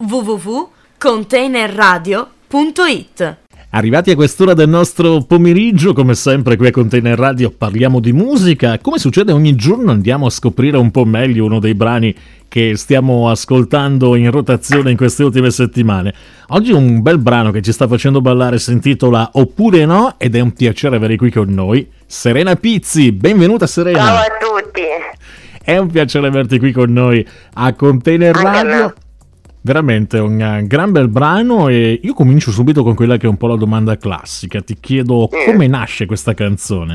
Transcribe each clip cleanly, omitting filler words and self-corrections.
www.containerradio.it. Arrivati a quest'ora del nostro pomeriggio, come sempre qui a Container Radio parliamo di musica. Come succede ogni giorno andiamo a scoprire un po' meglio uno dei brani che stiamo ascoltando in rotazione in queste ultime settimane. Oggi un bel brano che ci sta facendo ballare si intitola Oppure No ed è un piacere avere qui con noi Serena Pizzi. Benvenuta Serena. Ciao a tutti. È un piacere averti qui con noi a Container Radio. Veramente un gran bel brano e io comincio subito con quella che è un po' la domanda classica. Ti chiedo come nasce questa canzone?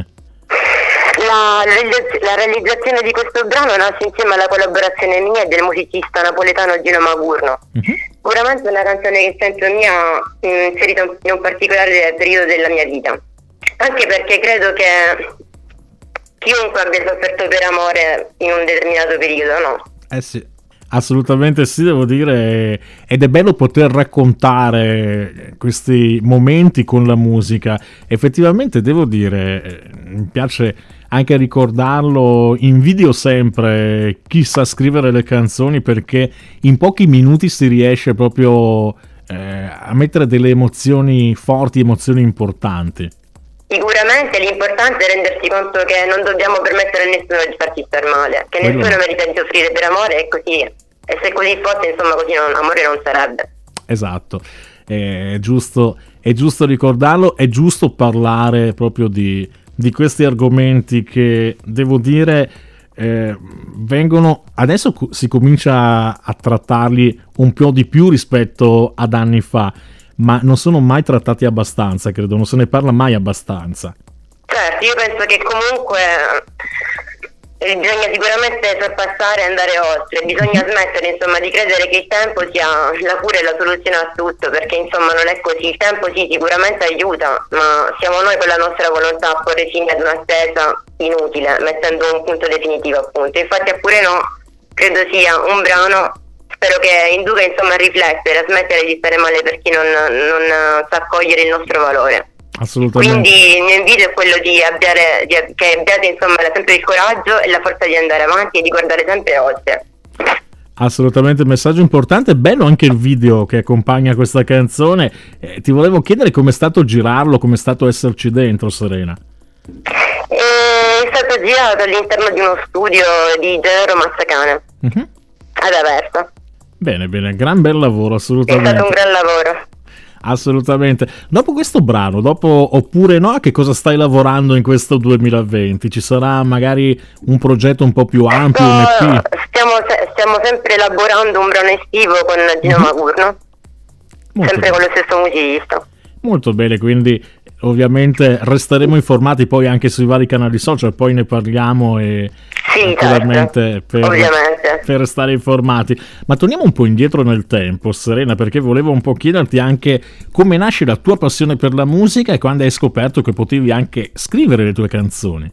La realizzazione di questo brano nasce insieme alla collaborazione mia e del musicista napoletano Gino Magurno. Sicuramente è una canzone che sento mia inserita in un particolare periodo della mia vita, anche perché credo che chiunque abbia sofferto per amore in un determinato periodo, no? Sì. Assolutamente sì, devo dire, ed è bello poter raccontare questi momenti con la musica. Effettivamente devo dire, mi piace anche ricordarlo, invidio sempre chi sa scrivere le canzoni perché in pochi minuti si riesce proprio a mettere delle emozioni forti, emozioni importanti. Sicuramente l'importante è rendersi conto che non dobbiamo permettere a nessuno di farci star male, che nessuno merita di soffrire per amore e così. E se così fosse, insomma, così amore non sarebbe. Esatto, è giusto ricordarlo, è giusto parlare proprio di questi argomenti che, devo dire, vengono adesso si comincia a trattarli un po' di più rispetto ad anni fa, ma non sono mai trattati abbastanza, credo, non se ne parla mai abbastanza. Certo, io penso che comunque bisogna sicuramente sorpassare e andare oltre, bisogna smettere insomma di credere che il tempo sia la cura e la soluzione a tutto, perché insomma non è così. Il tempo sì, sicuramente aiuta, ma siamo noi con la nostra volontà a porre fine ad un'attesa inutile, mettendo un punto definitivo appunto. Infatti Oppure No credo sia un brano, spero che induca insomma a riflettere, a smettere di stare male per chi non sa cogliere il nostro valore. Assolutamente. Quindi il mio invito è quello che abbiate insomma sempre il coraggio e la forza di andare avanti e di guardare sempre oltre. Assolutamente, messaggio importante. Bello anche il video che accompagna questa canzone. Ti volevo chiedere com'è stato girarlo, com'è stato esserci dentro, Serena. È stato girato all'interno di uno studio di Gennaro Mazzacane ad Aversa. Bene, gran bel lavoro, assolutamente. È stato un gran lavoro. Assolutamente. Dopo questo brano, dopo Oppure No, a che cosa stai lavorando in questo 2020? Ci sarà magari un progetto un po' più ampio, un EP? Stiamo sempre elaborando un brano estivo con Gino Magurno, sempre con lo stesso musicista. Molto bene, quindi ovviamente resteremo informati poi anche sui vari canali social, poi ne parliamo e naturalmente per restare informati. Ma torniamo un po' indietro nel tempo, Serena, perché volevo un po' chiederti anche come nasce la tua passione per la musica e quando hai scoperto che potevi anche scrivere le tue canzoni.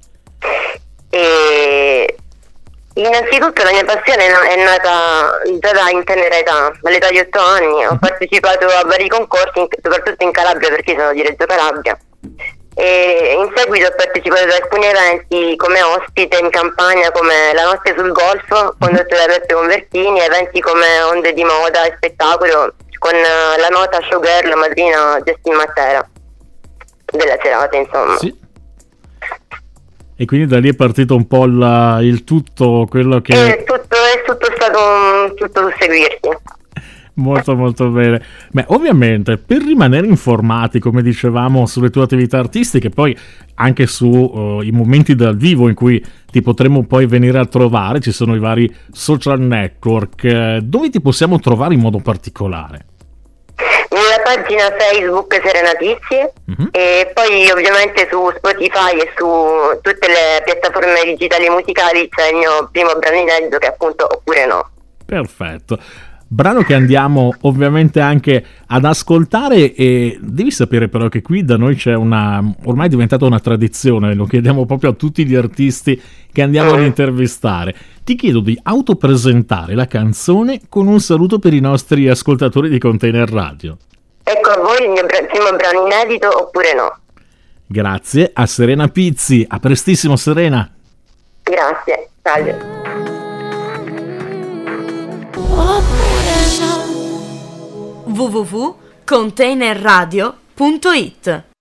Innanzitutto la mia passione è nata già in tenera età, all'età di 8 anni. Ho partecipato a vari concorsi, soprattutto in Calabria perché sono di Reggio Calabria, e in seguito ho partecipato ad alcuni eventi come ospite in Campania, come la notte sul golfo condotto da Beppe Convertini, eventi come Onde di Moda e spettacolo con la nota showgirl madrina Justin Matera della serata, insomma. Sì. E quindi da lì è partito un po' il tutto, quello che... È tutto stato un susseguirsi. Molto molto bene. Beh, ovviamente per rimanere informati, come dicevamo, sulle tue attività artistiche, poi anche su i momenti dal vivo in cui ti potremo poi venire a trovare, ci sono i vari social network, dove ti possiamo trovare in modo particolare? Nella pagina Facebook Serena Pizzi, e poi ovviamente su Spotify e su tutte le piattaforme digitali musicali c'è il mio primo brano inedito che è appunto Oppure No. Perfetto. Brano che andiamo ovviamente anche ad ascoltare, e devi sapere però che qui da noi c'è ormai è diventata una tradizione, lo chiediamo proprio a tutti gli artisti che andiamo ad intervistare. Ti chiedo di autopresentare la canzone con un saluto per i nostri ascoltatori di Container Radio. Ecco a voi il mio primo brano inedito, Oppure No. Grazie a Serena Pizzi, a prestissimo Serena. Grazie, salve. Oppure no. www.containerradio.it.